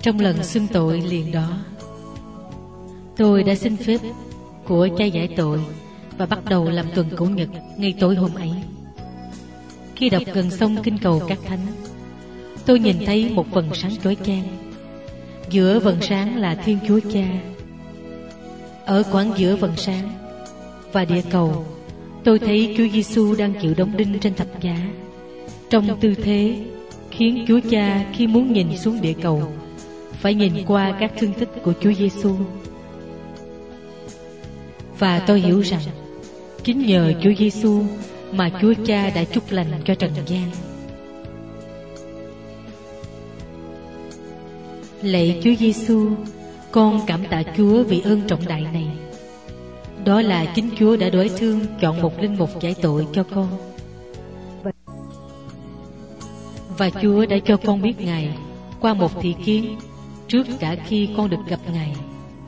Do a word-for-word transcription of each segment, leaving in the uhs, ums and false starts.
Trong lần xưng tội liền đó, tôi đã xin phép của cha giải tội và bắt đầu làm tuần cổ nhật ngay tối hôm ấy. Khi đọc gần xong kinh cầu các thánh, tôi nhìn thấy một vầng sáng chói chang. Giữa vầng sáng là Thiên Chúa Cha. Ở quãng giữa vầng sáng và địa cầu, tôi thấy Chúa Giêsu đang chịu đóng đinh trên thập giá, trong tư thế khiến Chúa Cha khi muốn nhìn xuống địa cầu phải nhìn qua các thương tích của Chúa Giêsu. Và tôi hiểu rằng chính nhờ Chúa Giêsu mà Chúa Cha đã chúc lành cho trần gian. Lạy Chúa Giêsu, con cảm tạ Chúa vì ơn trọng đại này. Đó là chính Chúa đã đói thương chọn một linh mục giải tội cho con, và Chúa đã cho con biết Ngài qua một thị kiến trước cả khi con được gặp Ngài.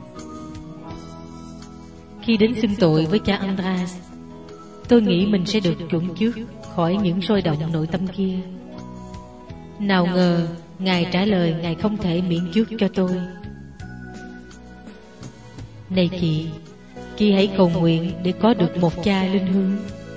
Khi đến xưng tội với cha Andras, tôi nghĩ mình sẽ được chuẩn trước khỏi những sôi động nội tâm kia. Nào ngờ Ngài trả lời Ngài không thể miễn trước cho tôi. Này chị, chị hãy cầu nguyện để có được một cha linh hướng.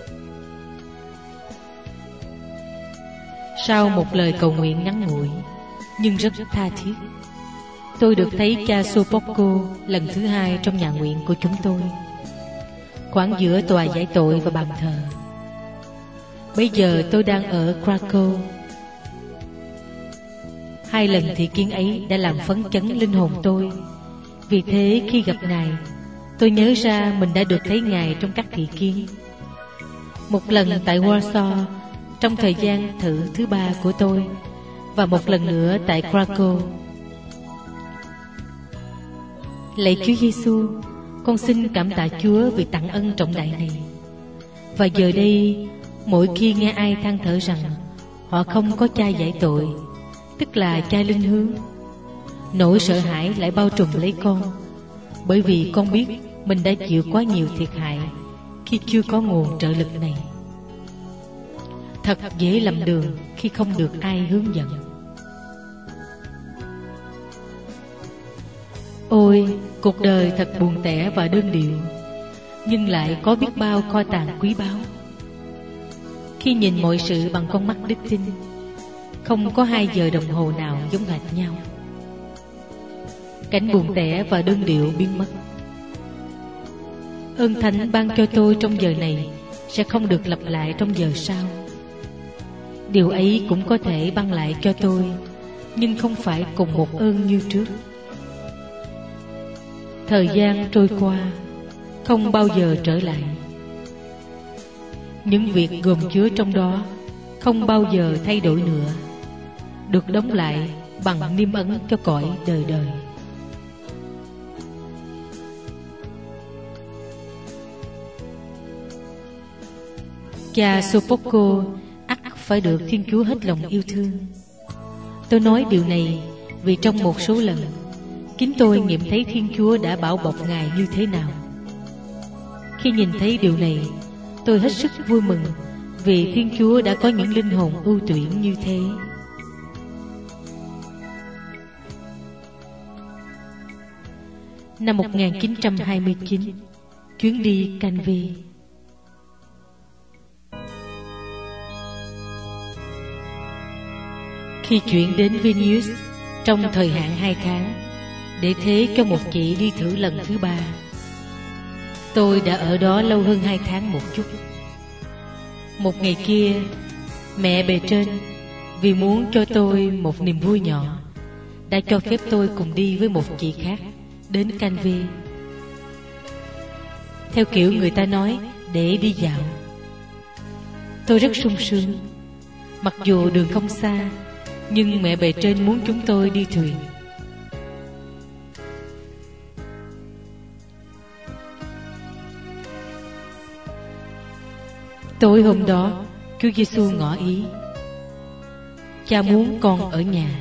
Sau một lời cầu nguyện ngắn ngủi nhưng rất tha thiết, tôi được thấy cha Sopocko lần thứ hai trong nhà nguyện của chúng tôi, khoảng giữa tòa giải tội và bàn thờ. Bây giờ tôi đang ở Krakow. Hai lần thị kiến ấy đã làm phấn chấn linh hồn tôi. Vì thế khi gặp Ngài, tôi nhớ ra mình đã được thấy Ngài trong các thị kiến. Một lần tại Warsaw trong thời gian thử thứ ba của tôi, và một lần nữa tại Krakow. Lạy Chúa Giêsu, con xin cảm tạ Chúa vì tặng ân trọng đại này. Và giờ đây, mỗi khi nghe ai than thở rằng họ không có cha giải tội, tức là cha linh hướng, nỗi sợ hãi lại bao trùm lấy con, bởi vì con biết mình đã chịu quá nhiều thiệt hại khi chưa có nguồn trợ lực này. Thật dễ lầm đường khi không được ai hướng dẫn. Ôi, cuộc đời thật buồn tẻ và đơn điệu, nhưng lại có biết bao kho tàng quý báu. Khi nhìn mọi sự bằng con mắt đức tin, không có hai giờ đồng hồ nào giống hệt nhau. Cảnh buồn tẻ và đơn điệu biến mất. Ơn Thánh ban cho tôi trong giờ này sẽ không được lặp lại trong giờ sau. Điều ấy cũng có thể ban lại cho tôi, nhưng không phải cùng một ơn như trước. Thời gian trôi qua, không bao giờ trở lại. Những việc gồm chứa trong đó không bao giờ thay đổi nữa, được đóng lại bằng niêm ấn cho cõi đời đời. Cha Sopocko ắt phải được Thiên Chúa hết lòng yêu thương. Tôi nói điều này vì trong một số lần, chính tôi nghiệm thấy Thiên Chúa đã bảo bọc Ngài như thế nào. Khi nhìn thấy điều này, tôi hết sức vui mừng vì Thiên Chúa đã có những linh hồn ưu tuyển như thế. Năm một nghìn chín trăm hai mươi chín, chuyến đi Canvey. Khi chuyển đến Vilnius trong thời hạn hai tháng, để thế cho một chị đi thử lần thứ ba, tôi đã ở đó lâu hơn hai tháng một chút. Một ngày kia, mẹ bề trên vì muốn cho tôi một niềm vui nhỏ đã cho phép tôi cùng đi với một chị khác đến Canvey. Theo kiểu người ta nói, để đi dạo. Tôi rất sung sướng. Mặc dù đường không xa, nhưng mẹ bề trên muốn chúng tôi đi thuyền. Tối hôm đó, Chúa Giêsu ngỏ ý: Cha muốn con ở nhà.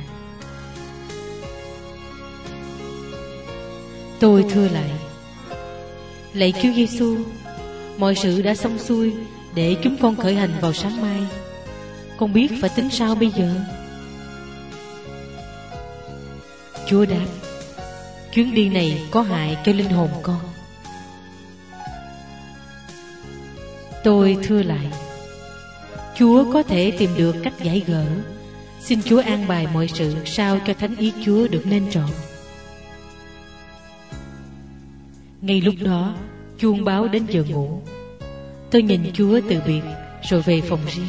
Tôi thưa lại: Lạy Chúa Giêsu, mọi sự đã xong xuôi để chúng con khởi hành vào sáng mai. Con biết phải tính sao bây giờ? Chúa đáp: chuyến đi này có hại cho linh hồn con. Tôi thưa lại: Chúa có thể tìm được cách giải gỡ. Xin Chúa an bài mọi sự sao cho thánh ý Chúa được nên trọn. Ngay lúc đó, chuông báo đến giờ ngủ. Tôi nhìn Chúa từ biệt rồi về phòng riêng.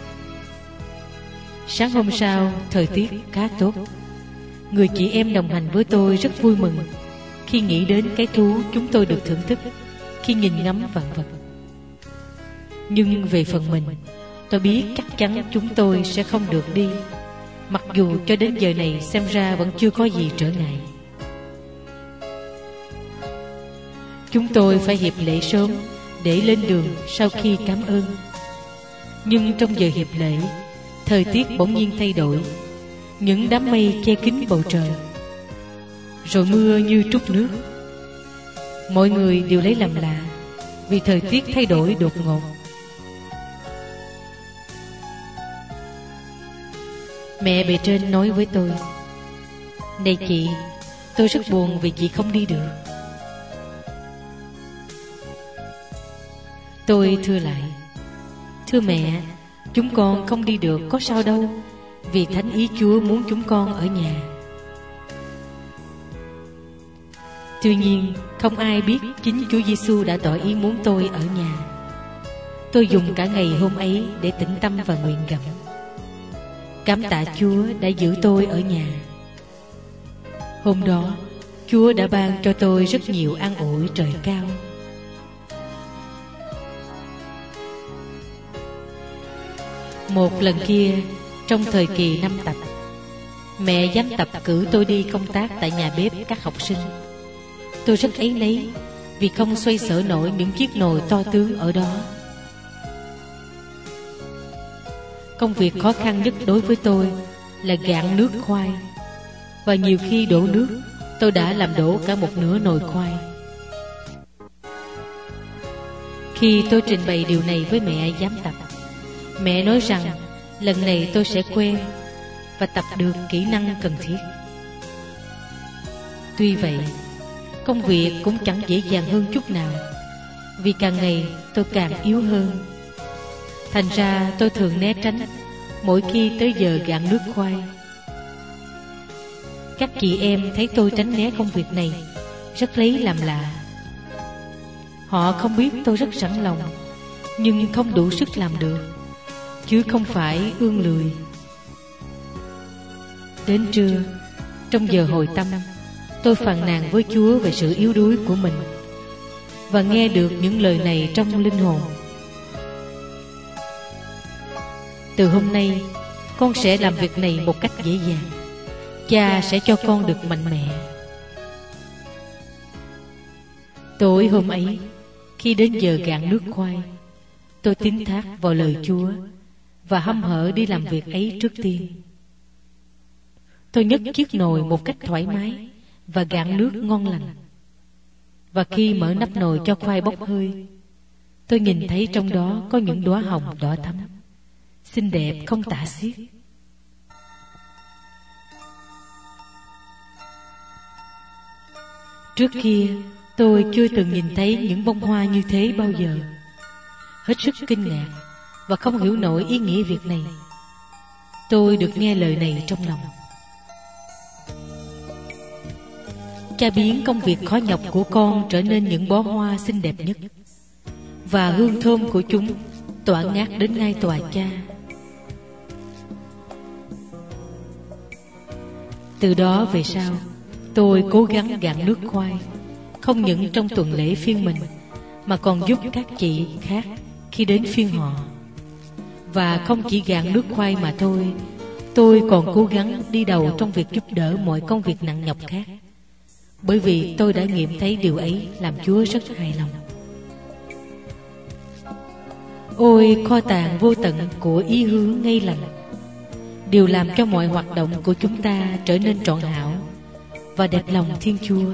Sáng hôm sau, thời tiết khá tốt. Người chị em đồng hành với tôi rất vui mừng khi nghĩ đến cái thú chúng tôi được thưởng thức khi nhìn ngắm vạn vật. Nhưng về phần mình, tôi biết chắc chắn chúng tôi sẽ không được đi, mặc dù cho đến giờ này xem ra vẫn chưa có gì trở ngại. Chúng tôi phải hiệp lễ sớm để lên đường sau khi cảm ơn. Nhưng trong giờ hiệp lễ, thời tiết bỗng nhiên thay đổi. Những đám mây che kín bầu trời, rồi mưa như trút nước. Mọi người đều lấy làm lạ vì thời tiết thay đổi đột ngột. Mẹ bề trên nói với tôi: Này chị, tôi rất buồn vì chị không đi được. Tôi thưa lại: Thưa mẹ, chúng con không đi được có sao đâu, vì thánh ý Chúa muốn chúng con ở nhà. Tuy nhiên, không ai biết chính Chúa Giêsu đã tỏ ý muốn tôi ở nhà. Tôi dùng cả ngày hôm ấy để tĩnh tâm và nguyện gặm. Cảm tạ Chúa đã giữ tôi ở nhà. Hôm đó, Chúa đã ban cho tôi rất nhiều an ủi trời cao. Một lần kia, trong thời kỳ năm tập, mẹ giám tập cử tôi đi công tác tại nhà bếp các học sinh. Tôi rất áy náy vì không xoay sở nổi những chiếc nồi to tướng ở đó. Công việc khó khăn nhất đối với tôi là gạn nước khoai, và nhiều khi đổ nước, tôi đã làm đổ cả một nửa nồi khoai. Khi tôi trình bày điều này với mẹ giám tập, mẹ nói rằng lần này tôi sẽ quen và tập được kỹ năng cần thiết. Tuy vậy, công việc cũng chẳng dễ dàng hơn chút nào, vì càng ngày tôi càng yếu hơn. Thành ra tôi thường né tránh mỗi khi tới giờ gạn nước khoai. Các chị em thấy tôi tránh né công việc này rất lấy làm lạ. Họ không biết tôi rất sẵn lòng, nhưng không đủ sức làm được, chứ không phải ương lười. Đến trưa, trong giờ hồi tâm, tôi phàn nàn với Chúa về sự yếu đuối của mình, và nghe được những lời này trong linh hồn: Từ hôm nay, con sẽ làm việc này một cách dễ dàng. Cha sẽ cho con được mạnh mẽ. Tối hôm ấy, khi đến giờ gạn nước khoai, tôi tín thác vào lời Chúa và hăm hở đi làm việc ấy trước tiên. Tôi nhấc chiếc nồi một cách thoải mái và gạn nước ngon lành. Và khi mở nắp nồi cho khoai bốc hơi, tôi nhìn thấy trong đó có những đóa hồng đỏ thắm, xinh đẹp không tả xiết. Trước kia, tôi chưa từng nhìn thấy những bông hoa như thế bao giờ. Hết sức kinh ngạc và không hiểu nổi ý nghĩa việc này. Tôi được nghe lời này trong lòng: Cha biến công việc khó nhọc của con trở nên những bó hoa xinh đẹp nhất, và hương thơm của chúng tỏa ngát đến ngay tòa Cha. Từ đó về sau, tôi cố gắng gạn nước khoai, không những trong tuần lễ phiên mình, mà còn giúp các chị khác khi đến phiên họ. Và không chỉ gạn nước khoai mà thôi, tôi còn cố gắng đi đầu trong việc giúp đỡ mọi công việc nặng nhọc khác, bởi vì tôi đã nghiệm thấy điều ấy làm Chúa rất hài lòng. Ôi kho tàng vô tận của ý hướng ngay lành, điều làm cho mọi hoạt động của chúng ta trở nên trọn hảo và đẹp lòng Thiên Chúa.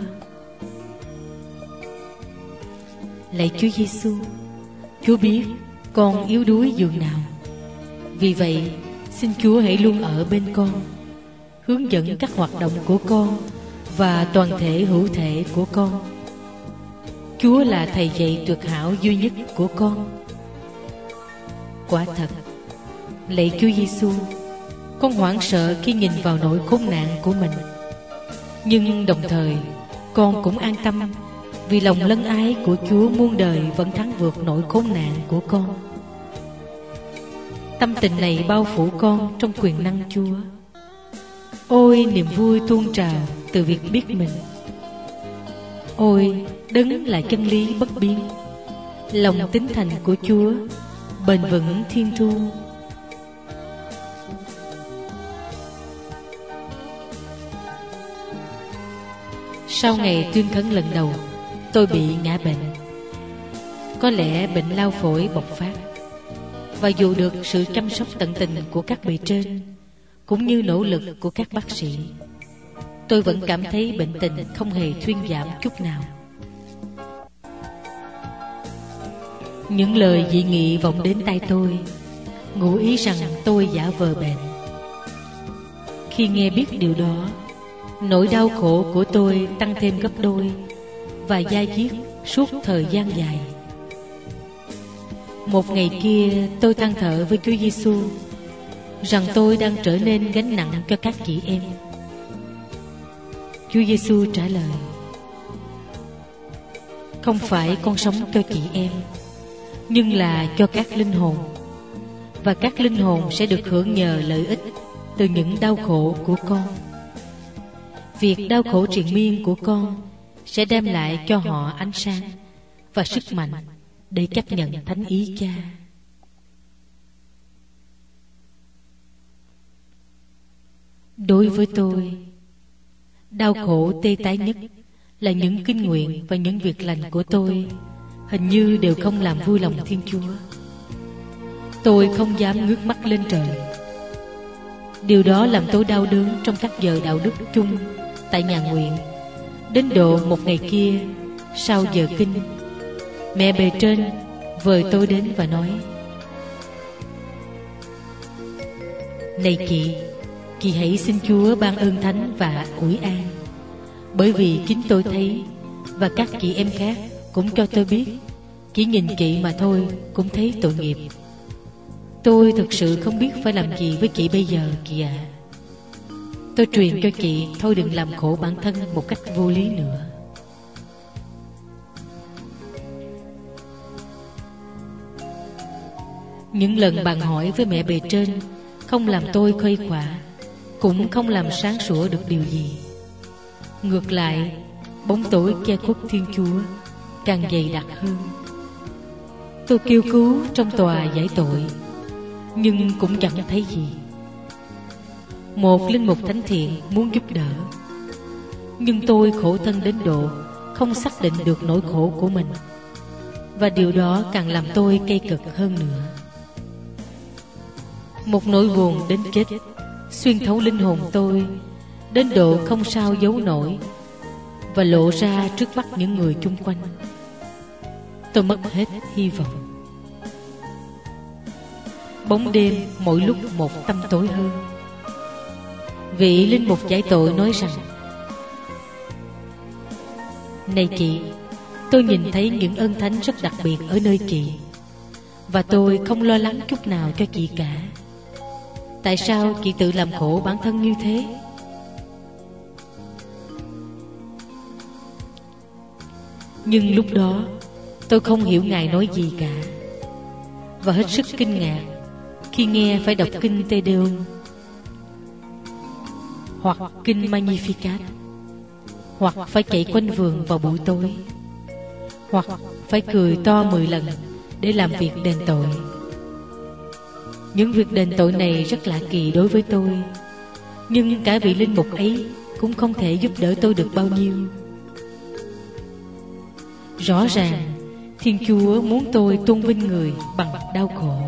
Lạy Chúa Giêsu, Chúa biết con yếu đuối dường nào. Vì vậy, xin Chúa hãy luôn ở bên con, hướng dẫn các hoạt động của con và toàn thể hữu thể của con. Chúa là thầy dạy tuyệt hảo duy nhất của con. Quả thật, lạy Chúa Giêsu, con hoảng sợ khi nhìn vào nỗi khốn nạn của mình, nhưng đồng thời con cũng an tâm vì lòng lân ái của Chúa muôn đời vẫn thắng vượt nỗi khốn nạn của con. Tâm tình này bao phủ con trong quyền năng Chúa. Ôi niềm vui tuôn trào từ việc biết mình. Ôi đấng là chân lý bất biến, lòng tín thành của Chúa bền vững thiên thu. Sau ngày tuyên khấn lần đầu, tôi bị ngã bệnh. Có lẽ bệnh lao phổi bộc phát, và dù được sự chăm sóc tận tình của các bề trên cũng như nỗ lực của các bác sĩ, tôi vẫn cảm thấy bệnh tình không hề thuyên giảm chút nào. Những lời dị nghị vọng đến tai tôi, ngụ ý rằng tôi giả vờ bệnh. Khi nghe biết điều đó, nỗi đau khổ của tôi tăng thêm gấp đôi và dai diết suốt thời gian dài. Một ngày kia, tôi than thở với Chúa Giêsu rằng tôi đang trở nên gánh nặng cho các chị em. Chúa Giêsu trả lời: không phải con sống cho chị em, nhưng là cho các linh hồn, và các linh hồn sẽ được hưởng nhờ lợi ích từ những đau khổ của con. Việc đau khổ triền miên của con sẽ đem lại cho họ ánh sáng và sức mạnh để chấp nhận thánh ý Cha. Đối với tôi, đau khổ tê tái nhất là những kinh nguyện và những việc lành của tôi hình như đều không làm vui lòng Thiên Chúa. Tôi không dám ngước mắt lên trời. Điều đó làm tôi đau đớn trong các giờ đạo đức chung tại nhà nguyện, đến độ một ngày kia, sau giờ kinh, mẹ bề trên vời tôi đến và nói: này chị, chị hãy xin Chúa ban ơn thánh và ủi an, bởi vì chính tôi thấy và các chị em khác cũng cho tôi biết, chỉ nhìn chị mà thôi cũng thấy tội nghiệp. Tôi thực sự không biết phải làm gì với chị bây giờ, chị ạ. Tôi truyền cho chị thôi đừng làm khổ bản thân một cách vô lý nữa. Những lần bàn hỏi với mẹ bề trên không làm tôi khuây khỏa, cũng không làm sáng sủa được điều gì. Ngược lại, bóng tối che khuất Thiên Chúa càng dày đặc hơn. Tôi kêu cứu trong tòa giải tội, nhưng cũng chẳng thấy gì. Một linh mục thánh thiện muốn giúp đỡ, nhưng tôi khổ thân đến độ không xác định được nỗi khổ của mình, và điều đó càng làm tôi cay cực hơn nữa. Một nỗi buồn đến chết xuyên thấu linh hồn tôi đến độ không sao giấu nổi và lộ ra trước mắt những người chung quanh. Tôi mất hết hy vọng. Bóng đêm mỗi lúc một tăm tối hơn. Vị linh mục giải tội nói rằng: này chị, tôi nhìn thấy những ơn thánh rất đặc biệt ở nơi chị, và tôi không lo lắng chút nào cho chị cả. Tại sao chị tự làm khổ bản thân như thế? Nhưng lúc đó tôi không hiểu Ngài nói gì cả, và hết sức kinh ngạc khi nghe phải đọc kinh Te Deum hoặc kinh Magnificat, hoặc phải chạy quanh vườn vào buổi tối, hoặc phải cười to mười lần để làm việc đền tội. Những việc đền tội này rất lạ kỳ đối với tôi, nhưng cả vị linh mục ấy cũng không thể giúp đỡ tôi được bao nhiêu. Rõ ràng Thiên Chúa muốn tôi tôn vinh người bằng đau khổ.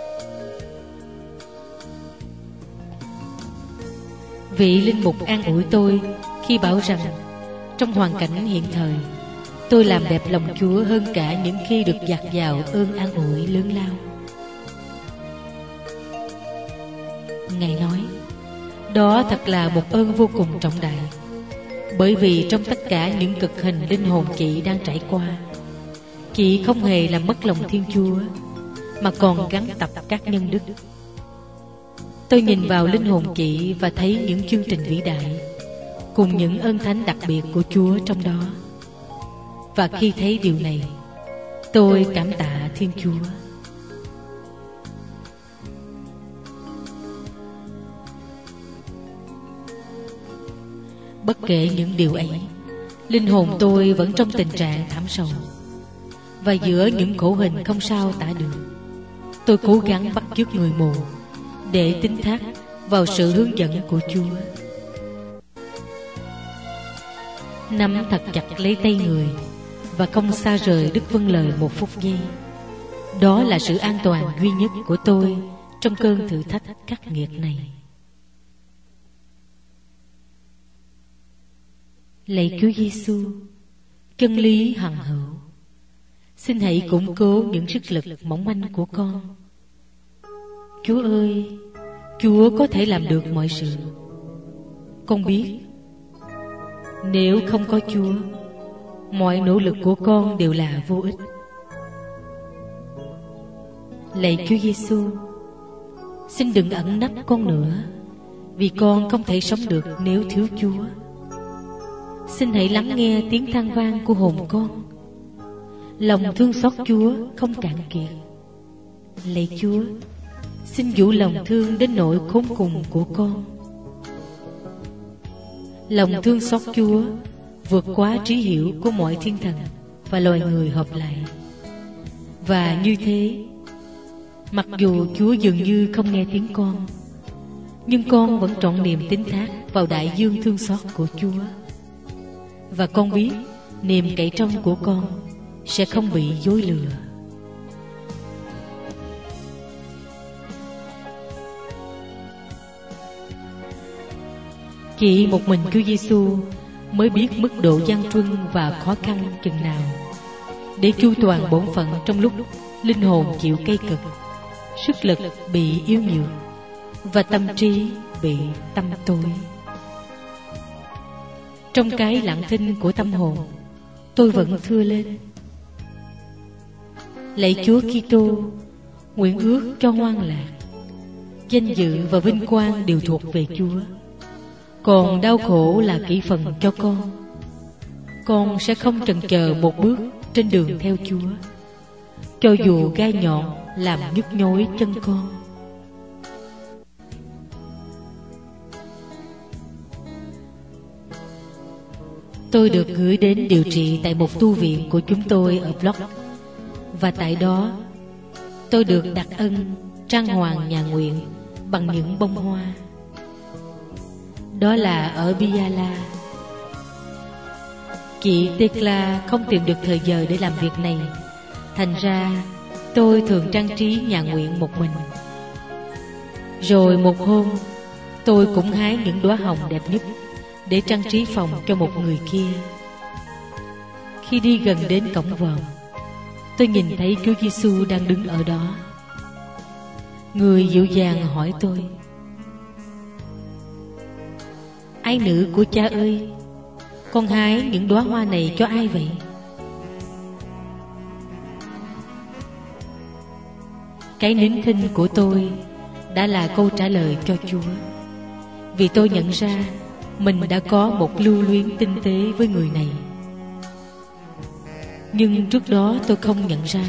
Vị linh mục an ủi tôi khi bảo rằng trong hoàn cảnh hiện thời, tôi làm đẹp lòng Chúa hơn cả những khi được dạt dào ơn an ủi lớn lao. Ngài nói, đó thật là một ơn vô cùng trọng đại, Bởi vì trong tất cả những cực hình linh hồn chị đang trải qua, chị không hề làm mất lòng Thiên Chúa, mà còn gắn tập các nhân đức. Tôi nhìn vào linh hồn chị và thấy những chương trình vĩ đại cùng những ơn thánh đặc biệt của Chúa trong đó. Và khi thấy điều này, tôi cảm tạ Thiên Chúa. Bất kể những điều ấy, linh hồn tôi vẫn trong tình trạng thảm sầu. Và giữa những khổ hình không sao tả được, tôi cố gắng bắt chước người mù để tín thác vào sự hướng dẫn của Chúa. Nắm thật chặt lấy tay người và không xa rời Đức Vâng Lời một phút giây. Đó là sự an toàn duy nhất của tôi trong cơn thử thách khắc nghiệt này. Lạy Chúa Giêsu, chân lý hằng hữu, xin hãy củng cố những sức lực mỏng manh của con. Chúa ơi, Chúa có thể làm được mọi sự. Con biết, nếu không có Chúa, mọi nỗ lực của con đều là vô ích. Lạy Chúa Giêsu, xin đừng ẩn nấp con nữa, vì con không thể sống được nếu thiếu Chúa. Xin hãy lắng nghe tiếng than vang của hồn con. Lòng thương xót Chúa không cạn kiệt. Lạy Chúa, xin dịu lòng thương đến nỗi khốn cùng của con. Lòng thương xót Chúa vượt quá trí hiểu của mọi thiên thần và loài người hợp lại. Và như thế, mặc dù Chúa dường như không nghe tiếng con, nhưng con vẫn trọn niềm tín thác vào đại dương thương xót của Chúa. Và con biết niềm cậy trông của con sẽ không bị dối lừa. Chỉ một mình Chúa Giêsu mới biết mức độ gian truân và khó khăn chừng nào để chu toàn bổn phận trong lúc linh hồn chịu cây cực, sức lực bị yếu nhược và tâm trí bị tăm tối. Trong cái lặng thinh của tâm hồn, tôi vẫn thưa lên: Lạy Chúa Kitô, nguyện ước cho hoan lạc, danh dự và vinh quang đều thuộc về Chúa. Còn đau khổ là kỷ phần cho con. Con sẽ không chần chờ một bước trên đường theo Chúa, cho dù gai nhọn làm nhức nhối chân con. Tôi được gửi đến điều trị tại một tu viện của chúng tôi ở Block. Và tại đó, tôi được đặc ân trang hoàng nhà nguyện bằng những bông hoa. Đó là ở Biala. Chị Tekla không tìm được thời giờ để làm việc này, thành ra tôi thường trang trí nhà nguyện một mình. Rồi một hôm, tôi cũng hái những đóa hồng đẹp nhất để trang trí phòng cho một người kia. Khi đi gần đến cổng vòm, tôi nhìn thấy Chúa Giêsu đang đứng ở đó. Người dịu dàng hỏi tôi: Ái nữ của cha ơi, con hái những đóa hoa này cho ai vậy? Cái nín thinh của tôi đã là câu trả lời cho Chúa, vì tôi nhận ra mình đã có một lưu luyến tinh tế với người này. Nhưng trước đó tôi không nhận ra.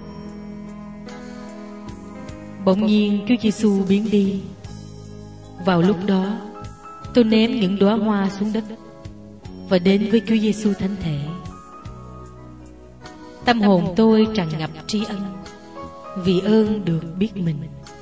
Bỗng nhiên Chúa Giêsu biến đi. Vào lúc đó, tôi ném những đóa hoa xuống đất và đến với Chúa Giêsu thánh thể. Tâm hồn tôi tràn ngập tri ân vì ơn được biết mình.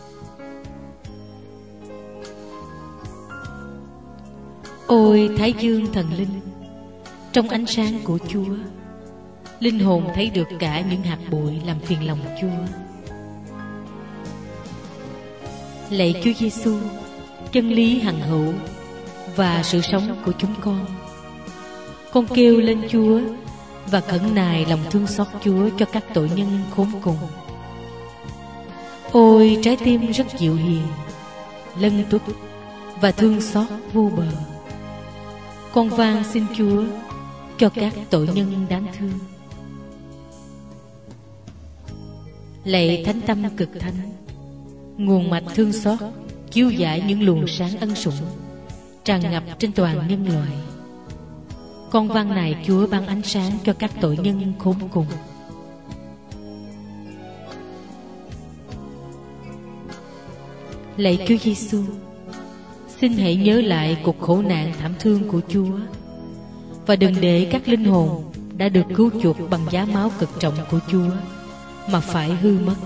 Ôi Thái Dương thần linh, trong ánh sáng của Chúa, linh hồn thấy được cả những hạt bụi làm phiền lòng Chúa. Lạy Chúa Giêsu, chân lý hằng hữu và sự sống của chúng con, con kêu lên Chúa và khẩn nài lòng thương xót Chúa cho các tội nhân khốn cùng. Ôi trái tim rất dịu hiền, lân tuất và thương xót vô bờ, con van xin Chúa cho các tội nhân đáng thương. Lạy Thánh Tâm Cực Thánh, nguồn mạch thương xót chiếu rải những luồng sáng ân sủng tràn ngập trên toàn nhân loại. Con van này Chúa ban ánh sáng cho các tội nhân khốn cùng. Lạy Chúa Giêsu, xin hãy nhớ lại cuộc khổ nạn thảm thương của Chúa, và đừng để các linh hồn đã được cứu chuộc bằng giá máu cực trọng của Chúa mà phải hư mất.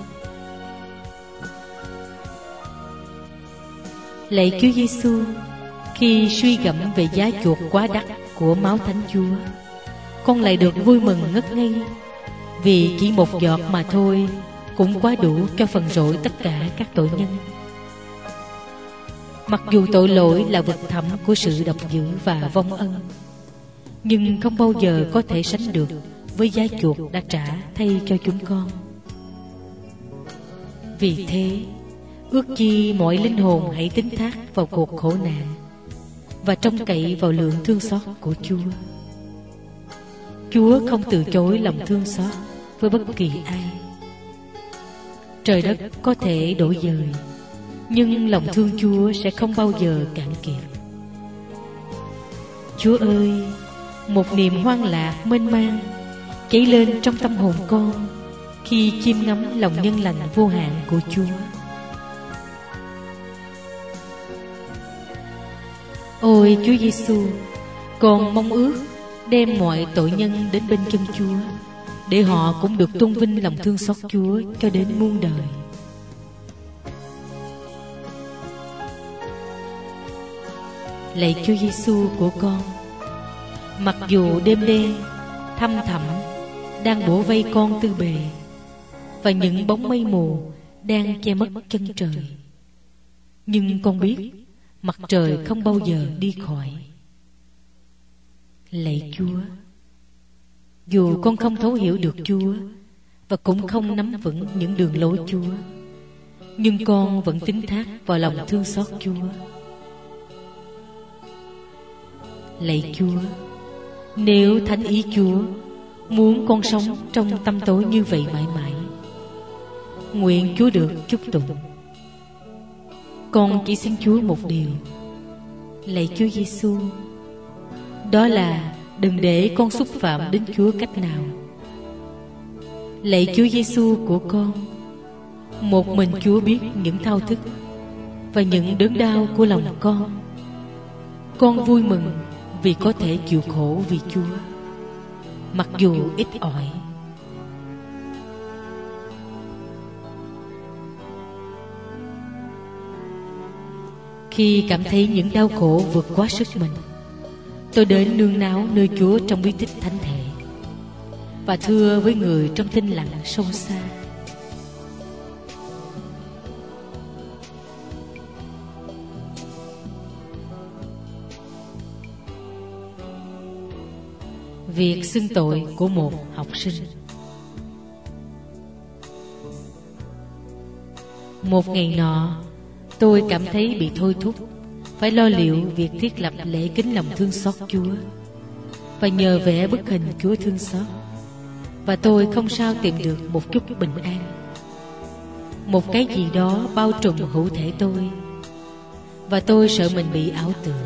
Lạy Chúa Giêsu, khi suy gẫm về giá chuộc quá đắt của máu Thánh Chúa, con lại được vui mừng ngất ngây, vì chỉ một giọt mà thôi cũng quá đủ cho phần rỗi tất cả các tội nhân. Mặc dù tội lỗi là vực thẳm của sự độc dữ và vong ân, nhưng không bao giờ có thể sánh được với giá chuộc đã trả thay cho chúng con. Vì thế, ước chi mọi linh hồn hãy tín thác vào cuộc khổ nạn và trông cậy vào lượng thương xót của Chúa. Chúa không từ chối lòng thương xót với bất kỳ ai. Trời đất có thể đổi dời, nhưng lòng thương Chúa sẽ không bao giờ cạn kiệt. Chúa ơi, một niềm hoang lạc mênh mang cháy lên trong tâm hồn con khi chiêm ngắm lòng nhân lành vô hạn của Chúa. Ôi Chúa Giêsu, con mong ước đem mọi tội nhân đến bên chân Chúa, để họ cũng được tôn vinh lòng thương xót Chúa cho đến muôn đời. Lạy Chúa Giêsu của con, mặc dù đêm đen thăm thẳm đang bủa vây con tư bề, và những bóng mây mù đang che mất chân trời, nhưng con biết mặt trời không bao giờ đi khỏi. Lạy Chúa, dù con không thấu hiểu được Chúa và cũng không nắm vững những đường lối Chúa, nhưng con vẫn tín thác vào lòng thương xót Chúa. Lạy Chúa, nếu thánh ý Chúa muốn con sống trong tâm tối như vậy mãi mãi, nguyện Chúa được chúc tụng. Con chỉ xin Chúa một điều, lạy Chúa Giêsu, đó là đừng để con xúc phạm đến Chúa cách nào. Lạy Chúa Giêsu của con, một mình Chúa biết những thao thức và những đớn đau của lòng con. Con vui mừng vì có thể chịu khổ vì Chúa, mặc dù ít ỏi. Khi cảm thấy những đau khổ vượt quá sức mình, tôi đến nương náu nơi Chúa trong bí tích thánh thể và thưa với người trong thinh lặng sâu xa: việc xưng tội của một học sinh. Một ngày nọ, tôi cảm thấy bị thôi thúc phải lo liệu việc thiết lập lễ kính lòng thương xót Chúa và nhờ vẽ bức hình Chúa thương xót, và tôi không sao tìm được một chút bình an. Một cái gì đó bao trùm hữu thể tôi, và tôi sợ mình bị ảo tưởng.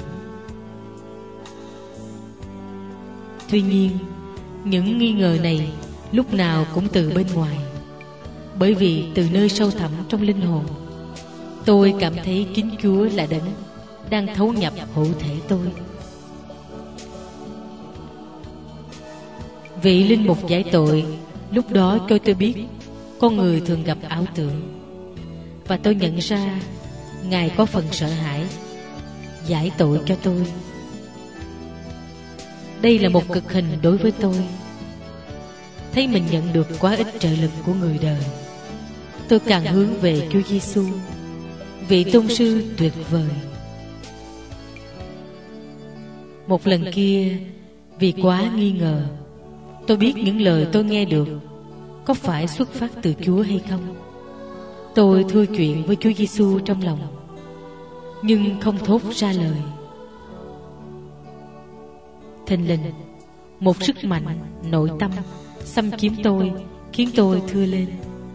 Tuy nhiên, những nghi ngờ này lúc nào cũng từ bên ngoài, bởi vì từ nơi sâu thẳm trong linh hồn, tôi cảm thấy chính Chúa là đấng đang thấu nhập hữu thể tôi. Vị linh mục giải tội lúc đó cho tôi biết con người thường gặp ảo tưởng, và tôi nhận ra Ngài có phần sợ hãi giải tội cho tôi. Đây là một cực hình đối với tôi. Thấy mình nhận được quá ít trợ lực của người đời, tôi càng hướng về Chúa Giêsu, vị tôn sư tuyệt vời. Một lần kia, vì quá nghi ngờ, tôi biết những lời tôi nghe được có phải xuất phát từ Chúa hay không. Tôi thưa chuyện với Chúa Giêsu trong lòng, nhưng không thốt ra lời. thình lình một sức mạnh nội tâm xâm chiếm tôi, khiến tôi thưa lên: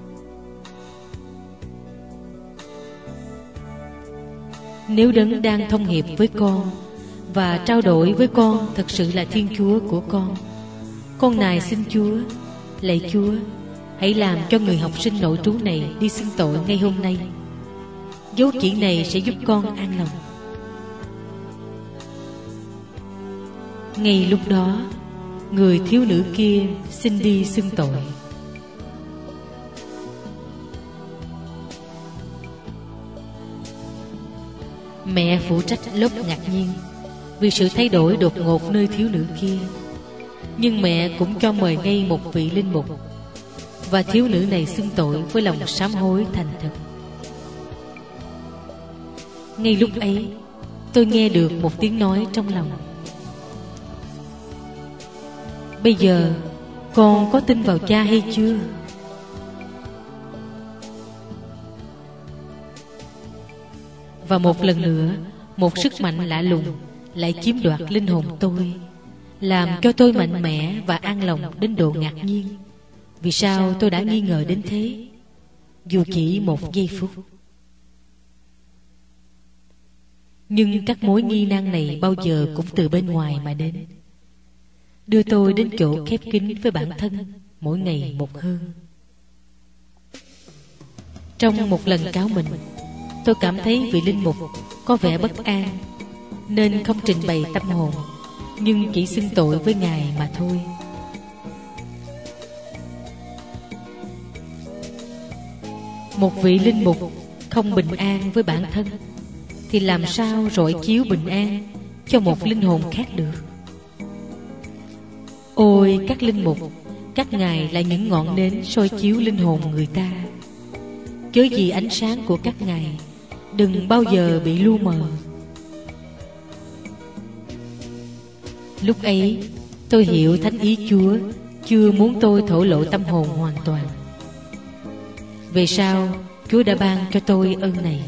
nếu Đấng đang thông hiệp với con và trao đổi với con thật sự là Thiên Chúa của con, con nài xin Chúa, lạy Chúa, hãy làm cho người học sinh nội trú này đi xưng tội ngay hôm nay. Dấu chỉ này sẽ giúp con an lòng. Ngay lúc đó, người thiếu nữ kia xin đi xưng tội. Mẹ phụ trách lớp ngạc nhiên vì sự thay đổi đột ngột nơi thiếu nữ kia, nhưng mẹ cũng cho mời ngay một vị linh mục, và thiếu nữ này xưng tội với lòng sám hối thành thực. Ngay lúc ấy, tôi nghe được một tiếng nói trong lòng: bây giờ con có tin vào Cha hay chưa? Và một lần nữa, một sức mạnh lạ lùng lại chiếm đoạt linh hồn tôi, làm cho tôi mạnh mẽ và an lòng đến độ ngạc nhiên. Vì sao tôi đã nghi ngờ đến thế, dù chỉ một giây phút? Nhưng các mối nghi nan này bao giờ cũng từ bên ngoài mà đến, đưa tôi đến chỗ khép kín với bản thân mỗi ngày một hơn. Trong một lần cáo mình, tôi cảm thấy vị linh mục có vẻ bất an, nên không trình bày tâm hồn, nhưng chỉ xưng tội với Ngài mà thôi. Một vị linh mục không bình an với bản thân thì làm sao rọi chiếu bình an cho một linh hồn khác được? Ôi các linh mục, các ngài là những ngọn nến soi chiếu linh hồn người ta. Chớ gì ánh sáng của các ngài đừng bao giờ bị lu mờ. Lúc ấy tôi hiểu thánh ý Chúa chưa muốn tôi thổ lộ tâm hồn hoàn toàn. Về sau Chúa đã ban cho tôi ơn này.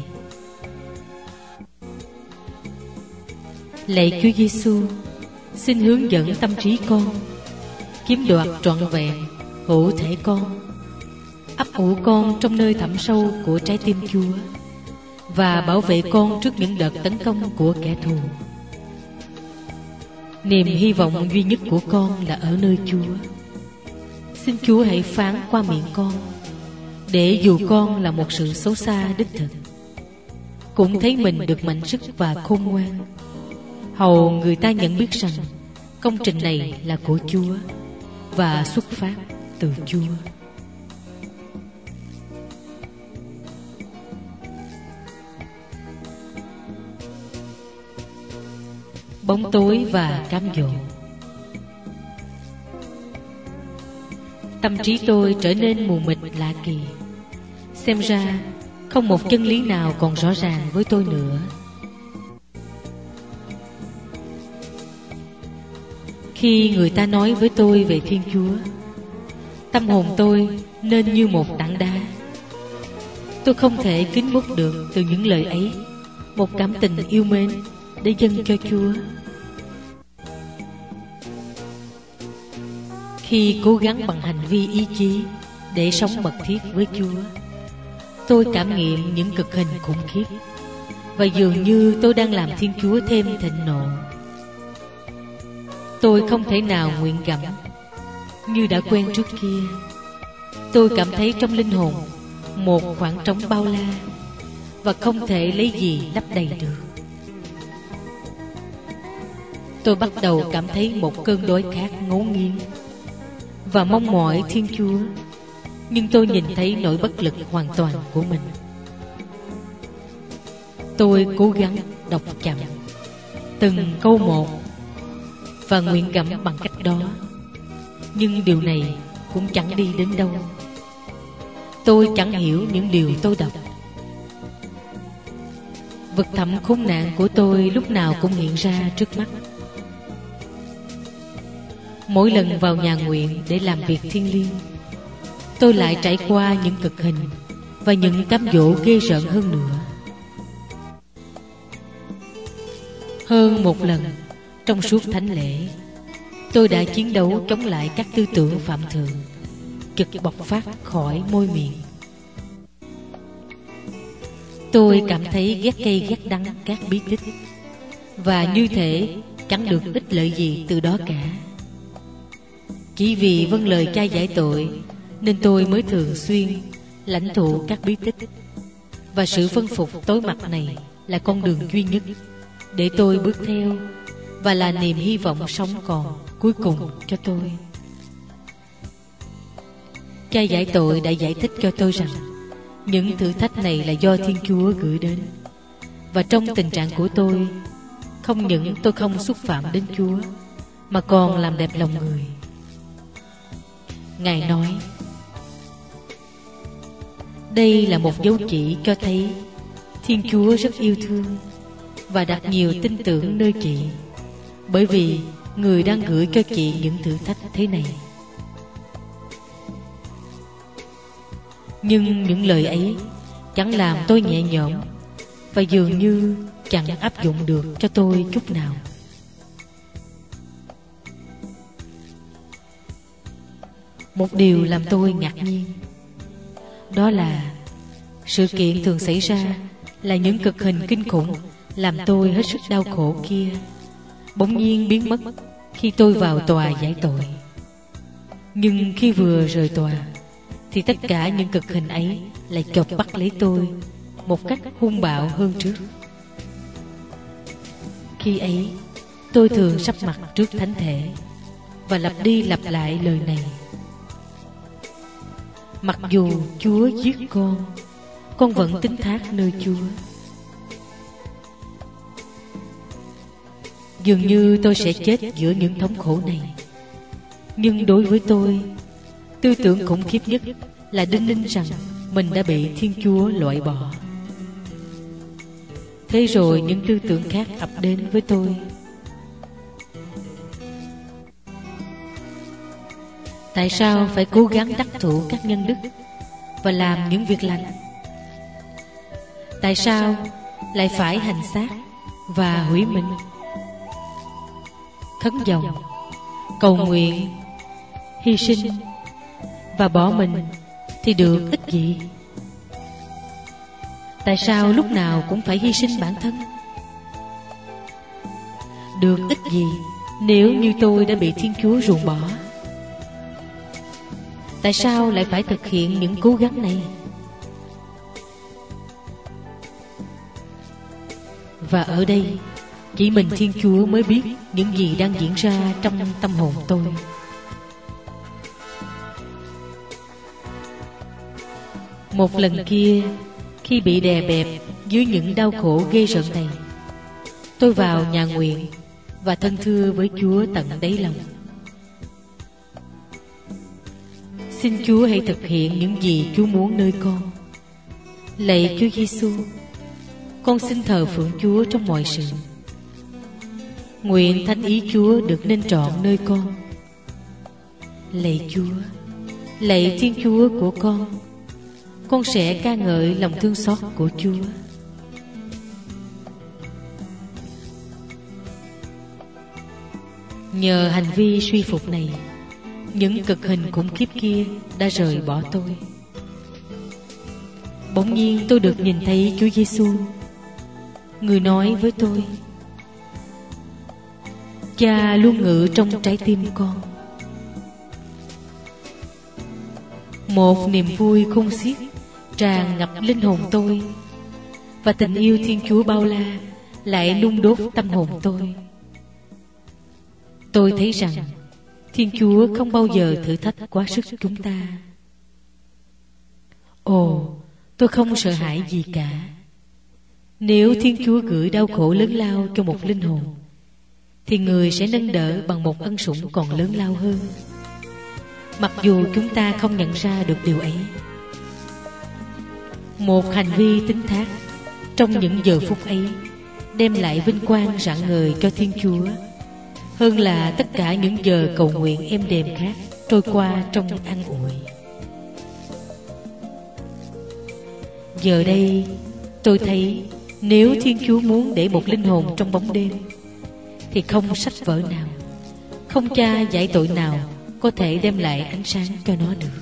Lạy Chúa Giêsu, xin hướng dẫn tâm trí con, chiếm đoạt trọn vẹn hữu thể con, ấp ủ con trong nơi thẳm sâu của trái tim Chúa, và bảo vệ con trước những đợt tấn công của kẻ thù. Niềm hy vọng duy nhất của con là ở nơi Chúa. Xin Chúa hãy phán qua miệng con, để dù con là một sự xấu xa đích thực, cũng thấy mình được mạnh sức và khôn ngoan, hầu người ta nhận biết rằng công trình này là của Chúa và xuất phát từ Chúa. Bóng tối và cám dỗ. Tâm trí tôi trở nên mù mịt lạ kỳ. Xem ra không một chân lý nào còn rõ ràng với tôi nữa. Khi người ta nói với tôi về Thiên Chúa, tâm hồn tôi nên như một tảng đá. Tôi không thể kính múc được từ những lời ấy một cảm tình yêu mến để dâng cho Chúa. Khi cố gắng bằng hành vi ý chí để sống mật thiết với Chúa, tôi cảm nghiệm những cực hình khủng khiếp, và dường như tôi đang làm Thiên Chúa thêm thịnh nộ. Tôi không thể nào nguyện gặm như đã quen trước kia. Tôi cảm thấy trong linh hồn một khoảng trống bao la, và không thể lấy gì lấp đầy được. Tôi bắt đầu cảm thấy một cơn đói khát ngấu nghiến và mong mỏi Thiên Chúa. Nhưng tôi nhìn thấy nỗi bất lực hoàn toàn của mình. Tôi cố gắng đọc chậm từng câu một và nguyện gặm bằng cách đó, nhưng điều này cũng chẳng đi đến đâu. Tôi chẳng hiểu những điều tôi đọc. Vực thẳm khốn nạn của tôi lúc nào cũng hiện ra trước mắt. Mỗi lần vào nhà nguyện để làm việc thiêng liêng, tôi lại trải qua những cực hình và những cám dỗ ghê rợn hơn nữa. Hơn một lần trong suốt thánh lễ, tôi đã chiến đấu chống lại các tư tưởng phạm thượng chực bộc phát khỏi môi miệng. Tôi cảm thấy ghét cay ghét đắng các bí tích, và như thể chẳng được ích lợi gì từ đó cả. Chỉ vì vâng lời cha giải tội nên tôi mới thường xuyên lãnh thụ các bí tích, và sự phân phục tối mặt này là con đường duy nhất để tôi bước theo, và là niềm hy vọng sống còn cuối cùng cho tôi. Cha giải tội đã giải thích cho tôi rằng những thử thách này là do Thiên Chúa gửi đến, và trong tình trạng của tôi, không những tôi không xúc phạm đến Chúa, mà còn làm đẹp lòng người. Ngài nói, đây là một dấu chỉ cho thấy Thiên Chúa rất yêu thương và đặt nhiều tin tưởng nơi chị, bởi vì Người đang gửi cho chị những thử thách thế này. Nhưng những lời ấy chẳng làm tôi nhẹ nhõm, và dường như chẳng áp dụng được cho tôi chút nào. Một điều làm tôi ngạc nhiên, đó là sự kiện thường xảy ra là những cực hình kinh khủng làm tôi hết sức đau khổ kia bỗng nhiên biến mất khi tôi vào tòa giải tội. Nhưng khi vừa rời tòa thì tất cả những cực hình ấy lại chộp bắt lấy tôi một cách hung bạo hơn trước. Khi ấy tôi thường sắp mặt trước thánh thể và lặp đi lặp lại lời này: mặc dù Chúa giết con, con vẫn tín thác nơi Chúa. Dường như tôi sẽ chết giữa những thống khổ này, nhưng đối với tôi, tư tưởng khủng khiếp nhất là đinh ninh rằng mình đã bị Thiên Chúa loại bỏ. Thế rồi những tư tưởng khác ập đến với tôi. Tại sao phải cố gắng đắc thụ các nhân đức và làm những việc lành? Tại sao lại phải hành xác và hủy mình? Khấn vọng, cầu nguyện, hy sinh và bỏ mình thì được ích gì? Tại sao lúc nào cũng phải hy sinh bản thân? Được ích gì nếu như tôi đã bị Thiên Chúa ruồng bỏ? Tại sao lại phải thực hiện những cố gắng này? Và ở đây, chỉ mình Thiên Chúa mới biết những gì đang diễn ra trong tâm hồn tôi. Một lần kia, khi bị đè bẹp dưới những đau khổ ghê rợn này, tôi vào nhà nguyện và thân thưa với Chúa tận đáy lòng. Xin Chúa hãy thực hiện những gì Chúa muốn nơi con. Lạy Chúa Giêsu, con xin thờ phượng Chúa trong mọi sự. Nguyện thánh ý Chúa được nên trọn nơi con. Lạy Chúa, lạy Thiên Chúa của con, con sẽ ca ngợi lòng thương xót của Chúa. Nhờ hành vi suy phục này, những cực hình khủng khiếp kia đã rời bỏ tôi. Bỗng nhiên tôi được nhìn thấy Chúa Giêsu. Người nói với tôi: Cha luôn ngự trong trái tim con. Một niềm vui khôn xiết tràn ngập linh hồn tôi, và tình yêu Thiên Chúa bao la lại nung đốt tâm hồn tôi. Tôi thấy rằng Thiên Chúa không bao giờ thử thách quá sức chúng ta. Ồ, tôi không sợ hãi gì cả. Nếu Thiên Chúa gửi đau khổ lớn lao cho một linh hồn, thì người sẽ nâng đỡ bằng một ân sủng còn lớn lao hơn, mặc dù chúng ta không nhận ra được điều ấy. Một hành vi tín thác trong những giờ phút ấy đem lại vinh quang rạng ngời cho Thiên Chúa, hơn là tất cả những giờ cầu nguyện êm đềm khác trôi qua trong an ủi. Giờ đây tôi thấy, nếu Thiên Chúa muốn để một linh hồn trong bóng đêm, thì không sách vở nào, không cha giải tội nào có thể đem lại ánh sáng cho nó được.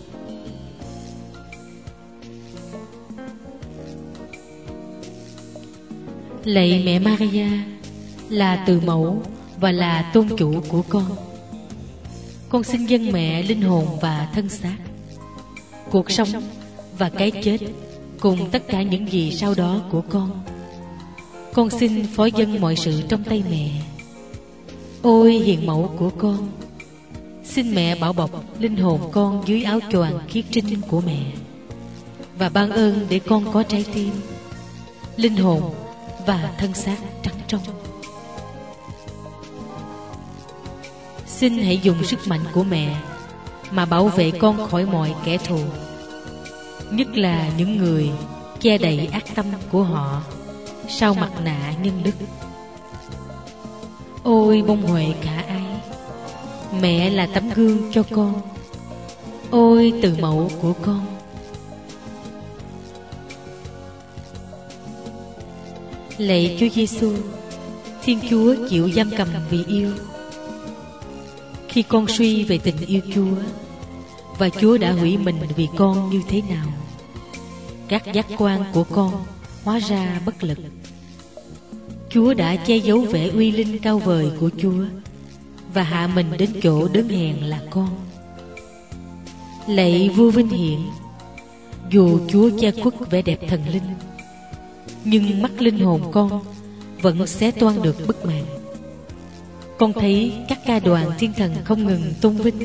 Lạy mẹ Maria, là từ mẫu và là tôn chủ của con, con xin dâng mẹ linh hồn và thân xác, cuộc sống và cái chết, cùng tất cả những gì sau đó của con. Con xin phó dâng mọi sự trong tay mẹ. Ôi hiền mẫu của con, xin mẹ bảo bọc linh hồn con dưới áo choàng khiết trinh của mẹ, và ban ơn để con có trái tim, linh hồn và thân xác trắng trong. Xin hãy dùng sức mạnh của mẹ mà bảo vệ con khỏi mọi kẻ thù, nhất là những người che đậy ác tâm của họ sau mặt nạ nhân đức. Ôi bông huệ khả ái, mẹ là tấm gương cho con. Ôi từ mẫu của con, lạy Chúa Giêsu, Thiên Chúa chịu giam cầm vì yêu. Khi con suy về tình yêu Chúa và Chúa đã hủy mình vì con như thế nào, các giác quan của con hóa ra bất lực. Chúa đã che giấu vẻ uy linh cao vời của Chúa và hạ mình đến chỗ đớn hèn là con. Lạy vua vinh hiển, dù Chúa che khuất vẻ đẹp thần linh, nhưng mắt linh hồn con vẫn xé toan được bức màn. Con thấy các ca đoàn thiên thần không ngừng tôn vinh,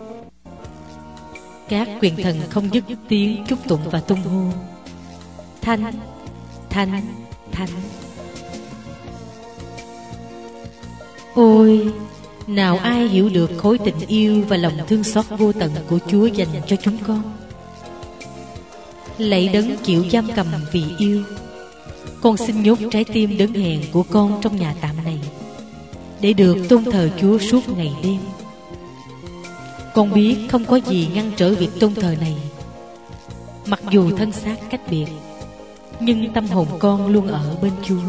các quyền thần không dứt tiếng chúc tụng và tung hô: Thánh, Thánh, Thánh. Ôi, nào ai hiểu được khối tình yêu và lòng thương xót vô tận của Chúa dành cho chúng con. Lạy đấng chịu giam cầm vì yêu, con xin nhốt trái tim đớn hèn của con trong nhà tạm này, để được tôn thờ Chúa suốt ngày đêm. Con biết không có gì ngăn trở việc tôn thờ này. Mặc dù thân xác cách biệt, nhưng tâm hồn con luôn ở bên Chúa.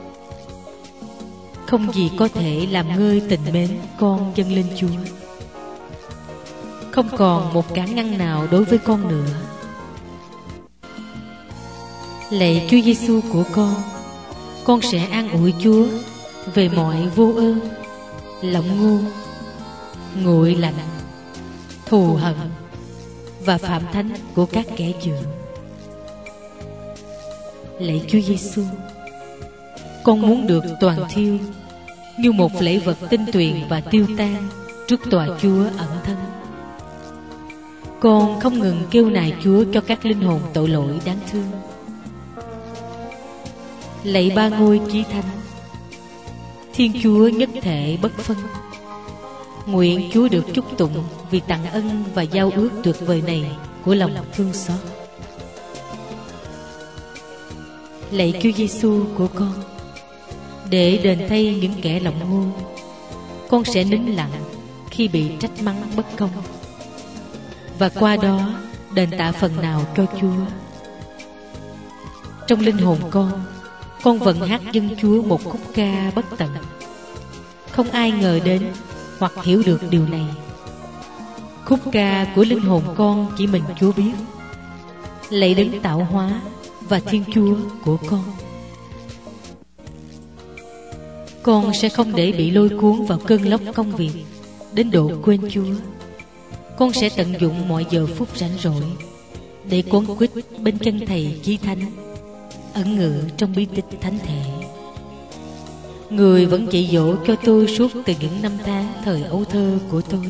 Không gì có thể làm ngơi tình mến con dâng lên Chúa. Không còn một cản ngăn nào đối với con nữa. Lạy Chúa Giêsu của con, con sẽ an ủi Chúa về mọi vô ơn, lộng ngôn, nguội lạnh, thù hận và phạm thánh của các kẻ dữ. Lạy Chúa Giêsu, con muốn được toàn thiêu như một lễ vật tinh tuyền và tiêu tan trước tòa Chúa ẩn thân. Con không ngừng kêu nài Chúa cho các linh hồn tội lỗi đáng thương. Lạy ba ngôi chí thánh, Thiên Chúa nhất thể bất phân, nguyện Chúa được chúc tụng vì tặng ân và giao ước tuyệt vời này của lòng thương xót. Lạy Chúa Giêsu của con, để đền thay những kẻ lộng ngôn, con sẽ nín lặng khi bị trách mắng bất công, và qua đó đền tạ phần nào cho Chúa. Trong linh hồn con, con vẫn hát dâng Chúa một khúc ca bất tận. Không ai ngờ đến hoặc hiểu được điều này. Khúc ca của linh hồn con chỉ mình Chúa biết. Lạy đấng tạo hóa và Thiên Chúa của con, con sẽ không để bị lôi cuốn vào cơn lốc công việc đến độ quên Chúa. Con sẽ tận dụng mọi giờ phút rảnh rỗi để quấn quýt bên chân Thầy Chí Thánh, ẩn ngự trong bí tích thánh thể. Người vẫn dạy dỗ cho tôi suốt từ những năm tháng thời ấu thơ của tôi.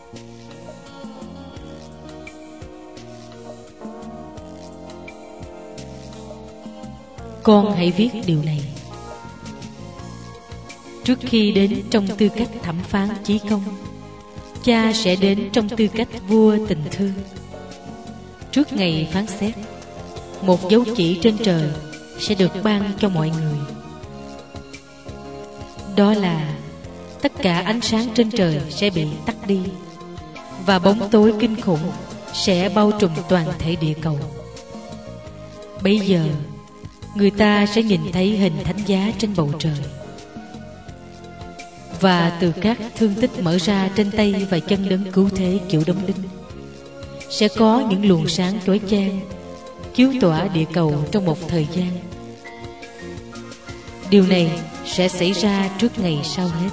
Con hãy viết điều này. Trước khi đến trong tư cách thẩm phán chí công, Cha sẽ đến trong tư cách vua tình thương. Trước ngày phán xét, một dấu chỉ trên trời sẽ được ban cho mọi người. Đó là tất cả ánh sáng trên trời sẽ bị tắt đi, và bóng tối kinh khủng sẽ bao trùm toàn thể địa cầu. Bây giờ người ta sẽ nhìn thấy hình thánh giá trên bầu trời. và từ các thương tích mở ra trên tay và chân đấng cứu thế kiểu đóng đinh, sẽ có những luồng sáng chói chang chiếu tỏa địa cầu trong một thời gian. Điều này sẽ xảy ra trước ngày sau hết.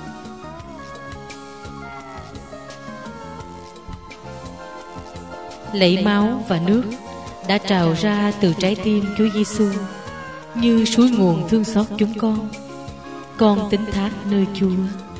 Lạy máu và nước đã trào ra từ trái tim Chúa Giêsu như suối nguồn thương xót chúng con. Con tín thác nơi Chúa.